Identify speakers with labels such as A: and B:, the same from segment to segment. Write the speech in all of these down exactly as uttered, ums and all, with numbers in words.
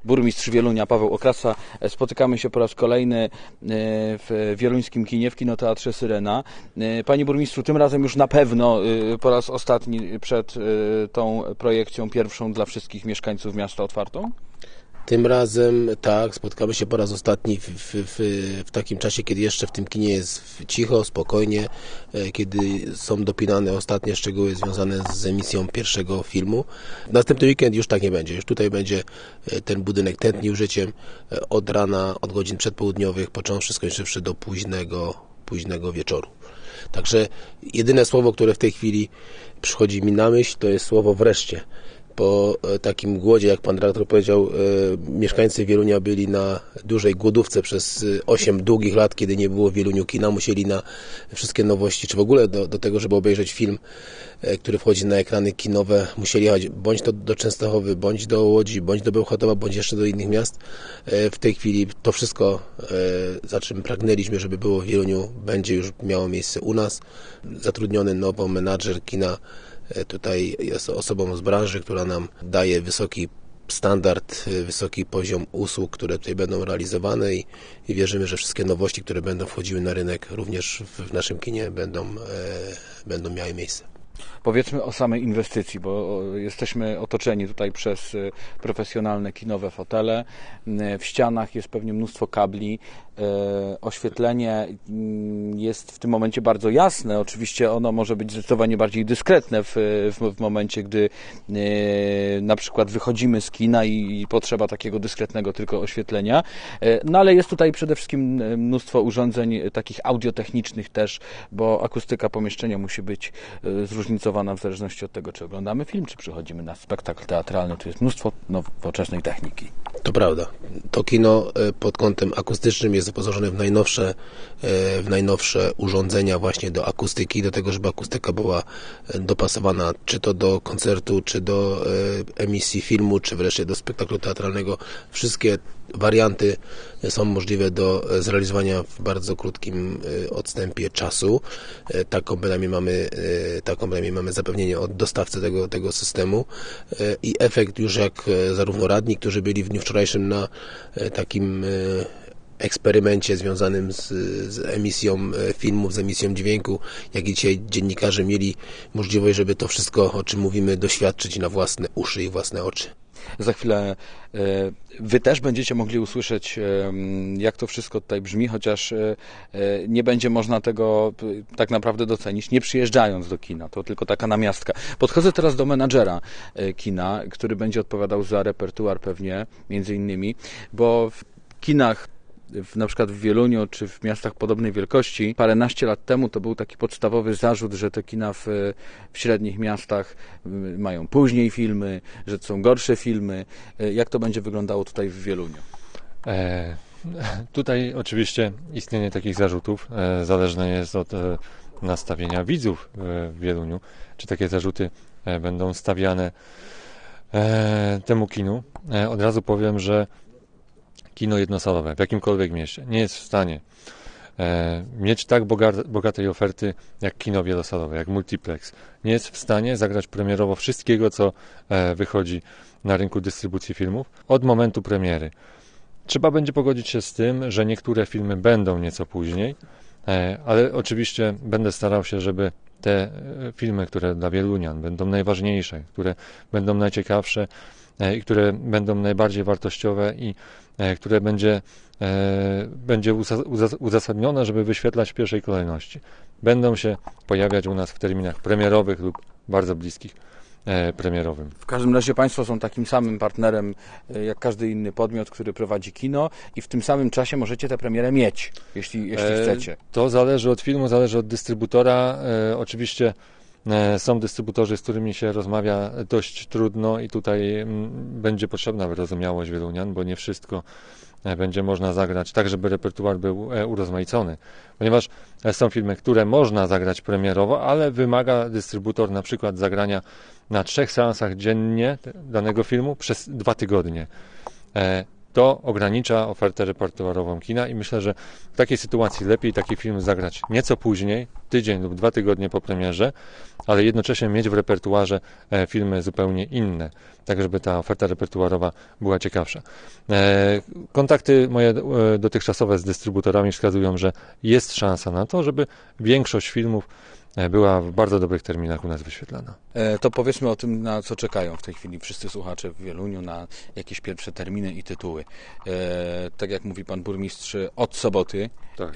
A: Burmistrz Wielunia Paweł Okrasa. Spotykamy się po raz kolejny w wieluńskim kinie, w Kinoteatrze Syrena. Panie burmistrzu, tym razem już na pewno po raz ostatni przed tą projekcją pierwszą dla wszystkich mieszkańców miasta otwartą?
B: Tym razem tak, spotkamy się po raz ostatni w, w, w, w takim czasie, kiedy jeszcze w tym kinie jest cicho, spokojnie, kiedy są dopinane ostatnie szczegóły związane z emisją pierwszego filmu. Następny weekend już tak nie będzie. Już tutaj będzie ten budynek tętnił życiem od rana, od godzin przedpołudniowych, począwszy, skończywszy do późnego, późnego wieczoru. Także jedyne słowo, które w tej chwili przychodzi mi na myśl, to jest słowo wreszcie. Po takim głodzie, jak pan dyrektor powiedział, mieszkańcy Wielunia byli na dużej głodówce przez osiem długich lat, kiedy nie było w Wieluniu kina, musieli na wszystkie nowości, czy w ogóle do, do tego, żeby obejrzeć film, który wchodzi na ekrany kinowe, musieli jechać bądź to do Częstochowy, bądź do Łodzi, bądź do Bełchatowa, bądź jeszcze do innych miast. W tej chwili to wszystko, za czym pragnęliśmy, żeby było w Wieluniu, będzie już miało miejsce u nas. Zatrudniony nowo menadżer kina tutaj jest osobą z branży, która nam daje wysoki standard, wysoki poziom usług, które tutaj będą realizowane i, i wierzymy, że wszystkie nowości, które będą wchodziły na rynek również w, w naszym kinie będą, e, będą miały miejsce.
A: Powiedzmy o samej inwestycji, bo jesteśmy otoczeni tutaj przez profesjonalne kinowe fotele. W ścianach jest pewnie mnóstwo kabli. Oświetlenie jest w tym momencie bardzo jasne. Oczywiście ono może być zdecydowanie bardziej dyskretne w, w, w momencie, gdy na przykład wychodzimy z kina i potrzeba takiego dyskretnego tylko oświetlenia. No ale jest tutaj przede wszystkim mnóstwo urządzeń takich audiotechnicznych też, bo akustyka pomieszczenia musi być zróżnicowana w zależności od tego, czy oglądamy film, czy przychodzimy na spektakl teatralny. Tu jest mnóstwo nowoczesnej techniki.
B: To prawda. To kino pod kątem akustycznym jest wyposażone w najnowsze, w najnowsze urządzenia właśnie do akustyki, do tego, żeby akustyka była dopasowana czy to do koncertu, czy do emisji filmu, czy wreszcie do spektaklu teatralnego. Wszystkie warianty są możliwe do zrealizowania w bardzo krótkim odstępie czasu. Taką bynajmniej mamy, taką bynajmniej mamy zapewnienie od dostawcy tego, tego systemu i efekt już jak zarówno radni, którzy byli w dniu wczorajszym na takim eksperymencie związanym z, z emisją filmów, z emisją dźwięku, jak i dzisiaj dziennikarze mieli możliwość, żeby to wszystko, o czym mówimy, doświadczyć na własne uszy i własne oczy.
A: Za chwilę Wy też będziecie mogli usłyszeć, jak to wszystko tutaj brzmi, chociaż nie będzie można tego tak naprawdę docenić, nie przyjeżdżając do kina. To tylko taka namiastka. Podchodzę teraz do menadżera kina, który będzie odpowiadał za repertuar pewnie, między innymi, bo w kinach W, na przykład w Wieluniu czy w miastach podobnej wielkości, paręnaście lat temu to był taki podstawowy zarzut, że te kina w, w średnich miastach mają później filmy, że to są gorsze filmy. Jak to będzie wyglądało tutaj w Wieluniu?
C: E, tutaj oczywiście istnienie takich zarzutów e, zależne jest od e, nastawienia widzów w Wieluniu. Czy takie zarzuty e, będą stawiane e, temu kinu? E, od razu powiem, że kino jednosalowe w jakimkolwiek mieście nie jest w stanie e, mieć tak boga- bogatej oferty jak kino wielosalowe, jak multiplex. Nie jest w stanie zagrać premierowo wszystkiego, co e, wychodzi na rynku dystrybucji filmów od momentu premiery. Trzeba będzie pogodzić się z tym, że niektóre filmy będą nieco później, e, ale oczywiście będę starał się, żeby te e, filmy, które dla Wielunian będą najważniejsze, które będą najciekawsze e, i które będą najbardziej wartościowe i które będzie, e, będzie uzas- uzasadnione, żeby wyświetlać w pierwszej kolejności. Będą się pojawiać u nas w terminach premierowych lub bardzo bliskich e, premierowym.
A: W każdym razie Państwo są takim samym partnerem jak każdy inny podmiot, który prowadzi kino i w tym samym czasie możecie tę premierę mieć, jeśli, jeśli
C: e,
A: chcecie.
C: To zależy od filmu, zależy od dystrybutora. E, oczywiście są dystrybutorzy, z którymi się rozmawia dość trudno i tutaj m, będzie potrzebna wyrozumiałość Wielunian, bo nie wszystko będzie można zagrać tak, żeby repertuar był urozmaicony. Ponieważ są filmy, które można zagrać premierowo, ale wymaga dystrybutor na przykład zagrania na trzech seansach dziennie danego filmu przez dwa tygodnie. to ogranicza ofertę repertuarową kina i myślę, że w takiej sytuacji lepiej taki film zagrać nieco później, tydzień lub dwa tygodnie po premierze, ale jednocześnie mieć w repertuarze filmy zupełnie inne, tak żeby ta oferta repertuarowa była ciekawsza. Kontakty moje dotychczasowe z dystrybutorami wskazują, że jest szansa na to, żeby większość filmów była w bardzo dobrych terminach u nas wyświetlana.
A: To powiedzmy o tym, na co czekają w tej chwili wszyscy słuchacze w Wieluniu, na jakieś pierwsze terminy i tytuły. Tak jak mówi pan burmistrz, od soboty, tak.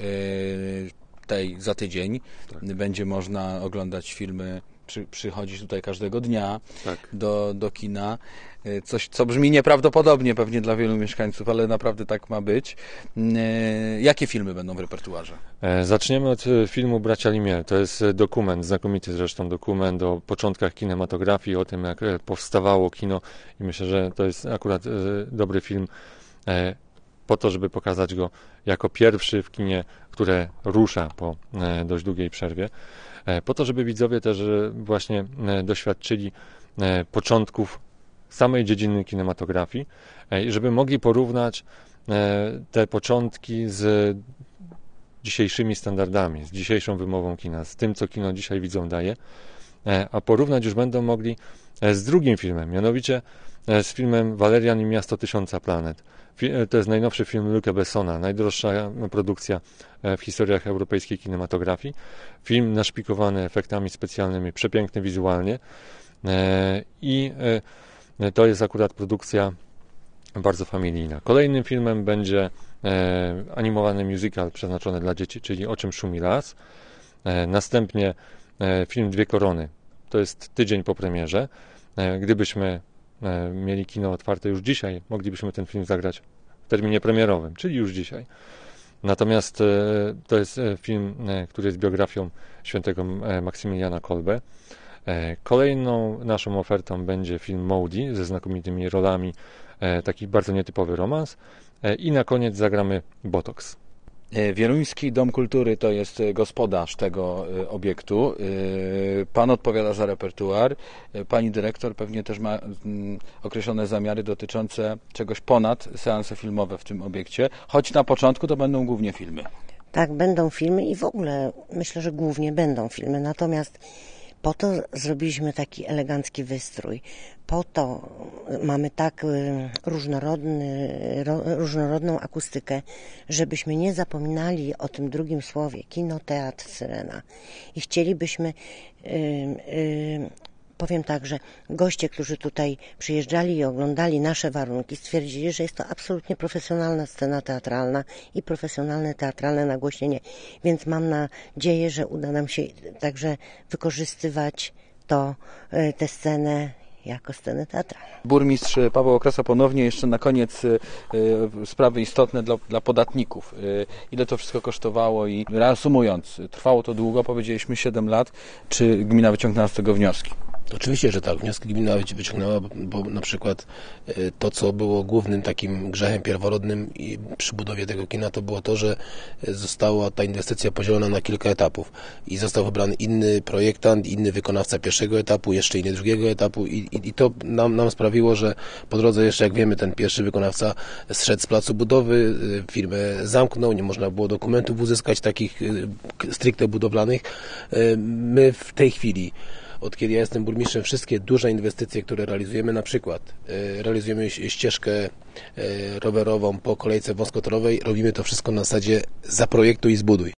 A: tej za tydzień, tak. będzie można oglądać filmy, przy, przychodzić tutaj każdego dnia tak. do, do kina. Coś, co brzmi nieprawdopodobnie pewnie dla wielu mieszkańców, ale naprawdę tak ma być. Jakie filmy będą w repertuarze?
C: Zaczniemy od filmu Bracia Limier. To jest dokument, znakomity zresztą dokument o początkach kinematografii, o tym, jak powstawało kino i myślę, że to jest akurat dobry film po to, żeby pokazać go jako pierwszy w kinie, które rusza po dość długiej przerwie. Po to, żeby widzowie też właśnie doświadczyli początków samej dziedziny kinematografii i żeby mogli porównać te początki z dzisiejszymi standardami, z dzisiejszą wymową kina, z tym, co kino dzisiaj widzom daje, a porównać już będą mogli z drugim filmem, mianowicie z filmem Walerian i Miasto Tysiąca Planet. To jest najnowszy film Luca Bessona, najdroższa produkcja w historiach europejskiej kinematografii. Film naszpikowany efektami specjalnymi, przepiękny wizualnie i to jest akurat produkcja bardzo familijna. Kolejnym filmem będzie animowany musical przeznaczony dla dzieci, czyli O czym szumi las. Następnie film Dwie korony. To jest tydzień po premierze. Gdybyśmy mieli kino otwarte już dzisiaj, moglibyśmy ten film zagrać w terminie premierowym, czyli już dzisiaj. Natomiast to jest film, który jest biografią świętego Maksymiliana Kolbe. Kolejną naszą ofertą będzie film Mowgli ze znakomitymi rolami, taki bardzo nietypowy romans i na koniec zagramy Botox.
A: Wieluński Dom Kultury to jest gospodarz tego obiektu. Pan odpowiada za repertuar. Pani dyrektor pewnie też ma określone zamiary dotyczące czegoś ponad seanse filmowe w tym obiekcie, choć na początku to będą głównie filmy.
D: Tak, będą filmy i w ogóle myślę, że głównie będą filmy. Natomiast po to zrobiliśmy taki elegancki wystrój. Po to mamy tak różnorodny, różnorodną akustykę, żebyśmy nie zapominali o tym drugim słowie, kino, teatr, syrena. I chcielibyśmy, yy, yy, powiem tak, że goście, którzy tutaj przyjeżdżali i oglądali nasze warunki, stwierdzili, że jest to absolutnie profesjonalna scena teatralna i profesjonalne teatralne nagłośnienie. Więc mam nadzieję, że uda nam się także wykorzystywać to, tę scenę jako scenę teatralną.
A: Burmistrz Paweł Okrasa ponownie jeszcze na koniec y, y, sprawy istotne dla, dla podatników. Y, ile to wszystko kosztowało i reasumując, trwało to długo, powiedzieliśmy siedem lat. Czy gmina wyciągnęła z tego wnioski?
B: Oczywiście, że tak. Wnioski gmina wyciągnęła, bo na przykład to, co było głównym takim grzechem pierworodnym przy budowie tego kina, to było to, że została ta inwestycja podzielona na kilka etapów i został wybrany inny projektant, inny wykonawca pierwszego etapu, jeszcze inny drugiego etapu i, i, i to nam, nam sprawiło, że po drodze jeszcze, jak wiemy, ten pierwszy wykonawca zszedł z placu budowy, firmę zamknął, nie można było dokumentów uzyskać takich stricte budowlanych. My w tej chwili, od kiedy ja jestem burmistrzem, wszystkie duże inwestycje, które realizujemy, na przykład e, realizujemy ścieżkę e, rowerową po kolejce wąskotorowej, robimy to wszystko na zasadzie zaprojektuj i zbuduj.